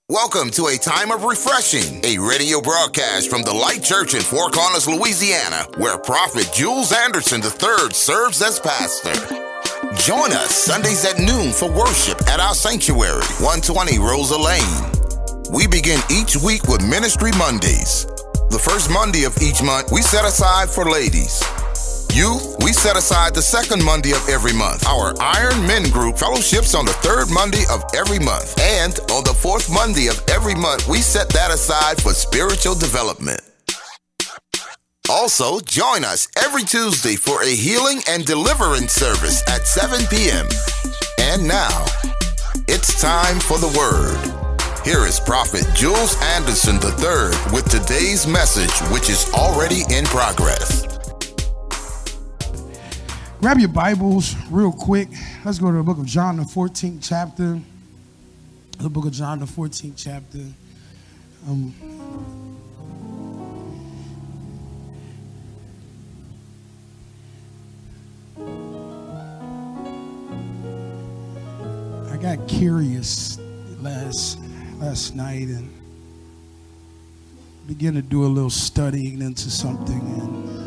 Welcome to a time of refreshing, a radio broadcast from the Light Church in Four Corners, Louisiana, where Prophet Jules Anderson III serves as pastor. Join us Sundays at noon for worship at our sanctuary, 120 Rosa Lane. We begin each week with Ministry Mondays. The first Monday of each month, we set aside for ladies. Youth, we set aside the second Monday of every month. Our Iron Men group fellowships on the third Monday of every month. And on the fourth Monday of every month, we set that aside for spiritual development. Also, join us every Tuesday for a healing and deliverance service at 7 p.m. And now, it's time for the Word. Here is Prophet Jules Anderson III with today's message, which is already in progress. Grab your Bibles real quick. Let's go to the book of John, the 14th chapter. The book of John, the 14th chapter. I got curious last night and began to do a little studying into something, and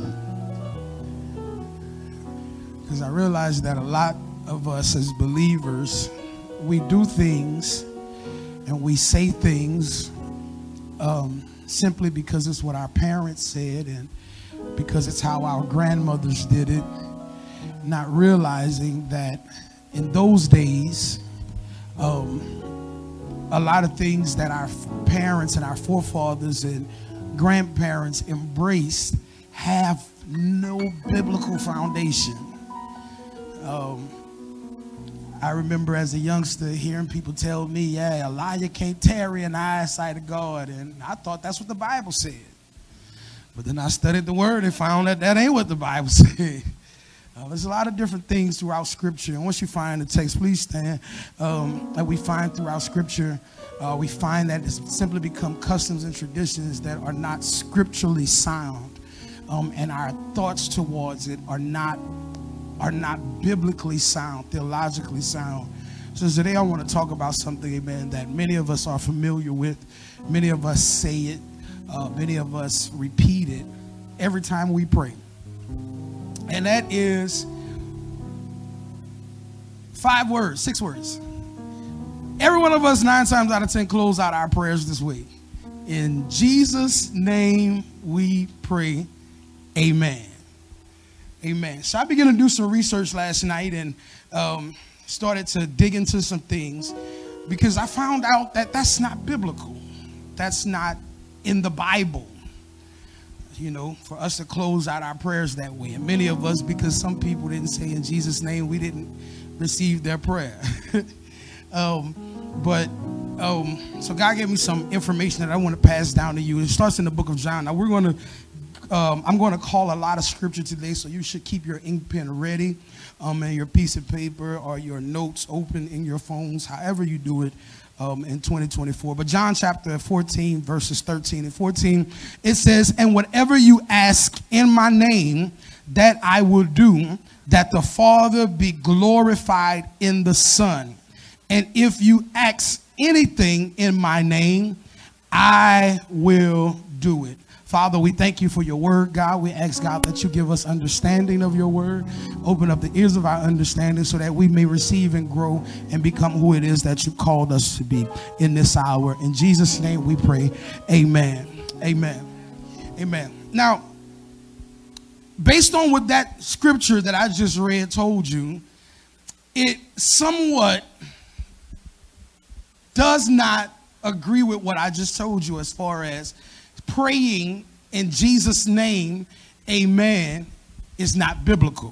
because I realized that a lot of us as believers, we do things and we say things simply because it's what our parents said and because it's how our grandmothers did it, not realizing that in those days, a lot of things that our parents and our forefathers and grandparents embraced have no biblical foundation. I remember as a youngster hearing people tell me, yeah, Elijah can't tarry in the eyesight of God, and I thought that's what the Bible said. But then I studied the Word and found that that ain't what the Bible said. There's a lot of different things throughout Scripture, and once you find the text, please stand, that we find throughout Scripture, we find that it's simply become customs and traditions that are not scripturally sound, and our thoughts towards it are not biblically sound, theologically sound. So today I want to talk about something, amen, that many of us are familiar with. Many of us say it. Many of us repeat it every time we pray. And that is 6 words. Every one of us 9 times out of 10 close out our prayers this way. In Jesus' name we pray, amen. Amen. So I began to do some research last night and started to dig into some things because I found out that that's not biblical. That's not in the Bible, you know, for us to close out our prayers that way. And many of us, because some people didn't say in Jesus' name, we didn't receive their prayer. So God gave me some information that I want to pass down to you. It starts in the book of John. Now I'm going to call a lot of scripture today, so you should keep your ink pen ready and your piece of paper or your notes open in your phones, however you do it in 2024. But John chapter 14, verses 13 and 14, it says, "And whatever you ask in my name, that I will do, that the Father be glorified in the Son. And if you ask anything in my name, I will do it." Father, we thank you for your word, God. We ask, God, that you give us understanding of your word. Open up the ears of our understanding so that we may receive and grow and become who it is that you called us to be in this hour. In Jesus' name we pray, amen. Amen. Amen. Now, based on what that scripture that I just read told you, it somewhat does not agree with what I just told you as far as praying in Jesus' name, amen, is not biblical.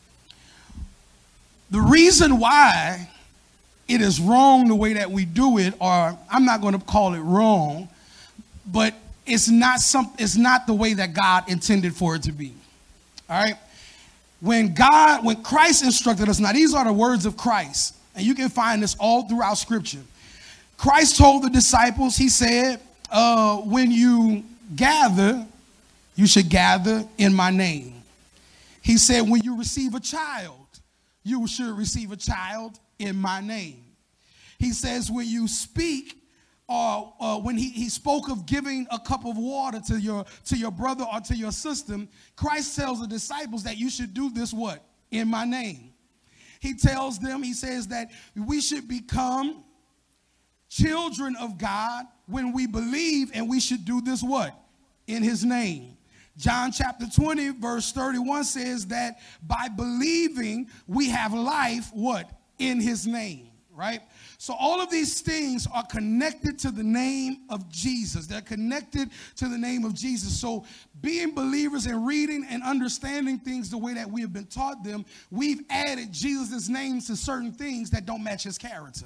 The reason why it is wrong the way that we do it, or I'm not going to call it wrong, but it's not the way that God intended for it to be. All right? When Christ instructed us, now these are the words of Christ, and you can find this all throughout Scripture. Christ told the disciples, he said, when you gather, you should gather in my name. He said, when you receive a child, you should receive a child in my name. He says, when you speak when he spoke of giving a cup of water to your brother or to your sister, Christ tells the disciples that you should do this what? In my name. He tells them, he says that we should become children of God when we believe, and we should do this what? In his name. John chapter 20 verse 31 says that by believing we have life what? In his name, right? So all of these things are connected to the name of Jesus. They're connected to the name of Jesus. So being believers and reading and understanding things the way that we have been taught them, we've added Jesus' names to certain things that don't match his character.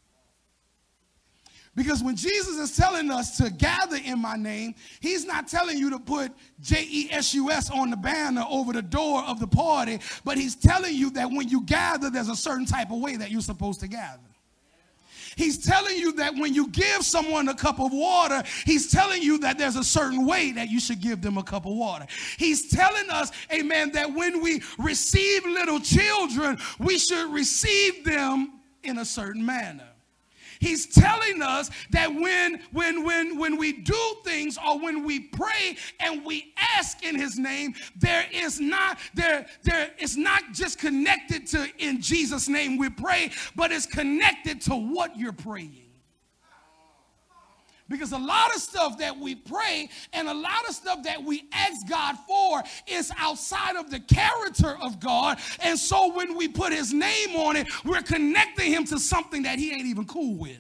Because when Jesus is telling us to gather in my name, he's not telling you to put JESUS on the banner over the door of the party, but he's telling you that when you gather, there's a certain type of way that you're supposed to gather. He's telling you that when you give someone a cup of water, he's telling you that there's a certain way that you should give them a cup of water. He's telling us, amen, that when we receive little children, we should receive them in a certain manner. He's telling us that when we do things or when we pray and we ask in his name, it's not just connected to in Jesus' name we pray, but it's connected to what you're praying. Because a lot of stuff that we pray and a lot of stuff that we ask God for is outside of the character of God. And so when we put his name on it, we're connecting him to something that he ain't even cool with.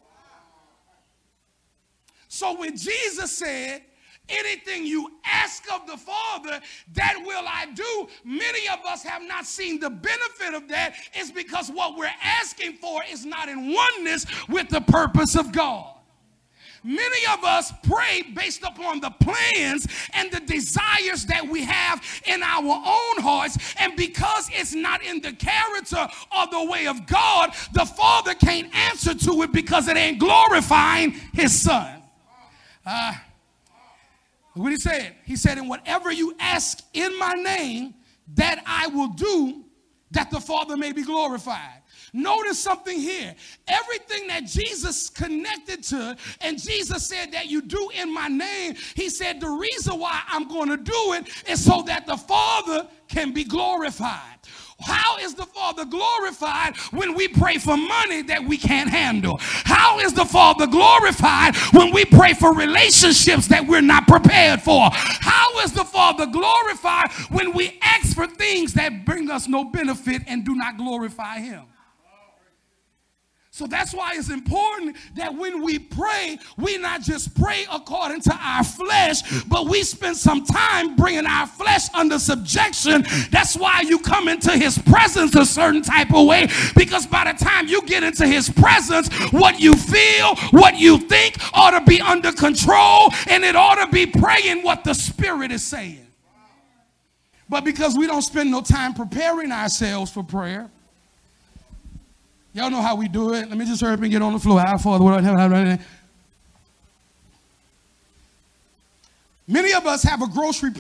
So when Jesus said, anything you ask of the Father, that will I do, many of us have not seen the benefit of that. It's because what we're asking for is not in oneness with the purpose of God. Many of us pray based upon the plans and the desires that we have in our own hearts, and because it's not in the character or the way of God, the Father can't answer to it because it ain't glorifying his Son. What he said? He said, and whatever you ask in my name, that I will do, that the Father may be glorified. Notice something here. Everything that Jesus connected to, and Jesus said that you do in my name, he said the reason why I'm going to do it is so that the Father can be glorified. How is the Father glorified when we pray for money that we can't handle? How is the Father glorified when we pray for relationships that we're not prepared for? How is the Father glorified when we ask for things that bring us no benefit and do not glorify him? So that's why it's important that when we pray, we not just pray according to our flesh, but we spend some time bringing our flesh under subjection. That's why you come into his presence a certain type of way, because by the time you get into his presence, what you feel, what you think ought to be under control, and it ought to be praying what the Spirit is saying. But because we don't spend no time preparing ourselves for prayer, y'all know how we do it. Let me just hurry up and get on the floor. Many of us have a grocery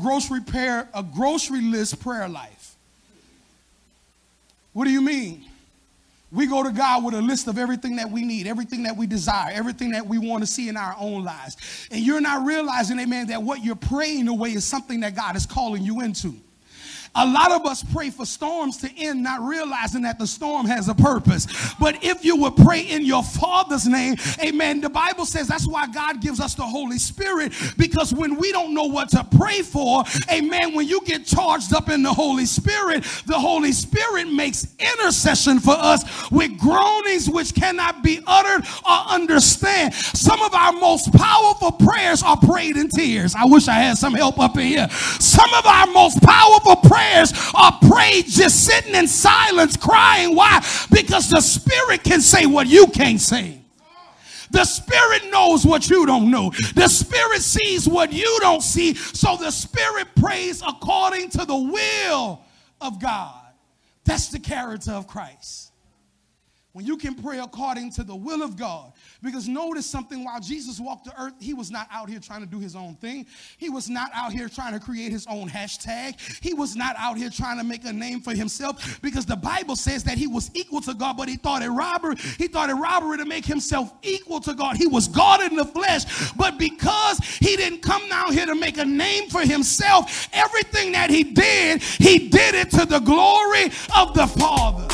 list prayer life. What do you mean? We go to God with a list of everything that we need, everything that we desire, everything that we want to see in our own lives. And you're not realizing, amen, that what you're praying away is something that God is calling you into. A lot of us pray for storms to end, not realizing that the storm has a purpose. But if you would pray in your Father's name, amen, the Bible says that's why God gives us the Holy Spirit, because when we don't know what to pray for, amen, when you get charged up in the Holy Spirit makes intercession for us with groanings which cannot be uttered or understand. Some of our most powerful prayers are prayed in tears. I wish I had some help up in here. Some of our most powerful prayers are prayed just sitting in silence crying. Why? Because the Spirit can say what you can't say. The Spirit knows what you don't know. The Spirit sees what you don't see. So the Spirit prays according to the will of God. That's the character of Christ. when you can pray according to the will of God. Because notice something, while Jesus walked the earth, he was not out here trying to do his own thing. He was not out here trying to create his own hashtag. He was not out here trying to make a name for himself, because the Bible says that he was equal to God, but he thought it robbery to make himself equal to God. He was God in the flesh, but because he didn't come down here to make a name for himself, everything that he did it to the glory of the Father.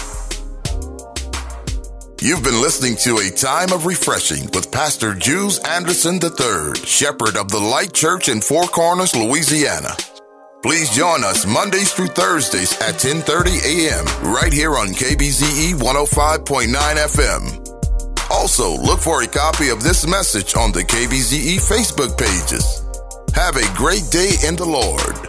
You've been listening to A Time of Refreshing with Pastor Jules Anderson III, shepherd of the Light Church in Four Corners, Louisiana. Please join us Mondays through Thursdays at 10:30 a.m. right here on KBZE 105.9 FM. Also, look for a copy of this message on the KBZE Facebook pages. Have a great day in the Lord.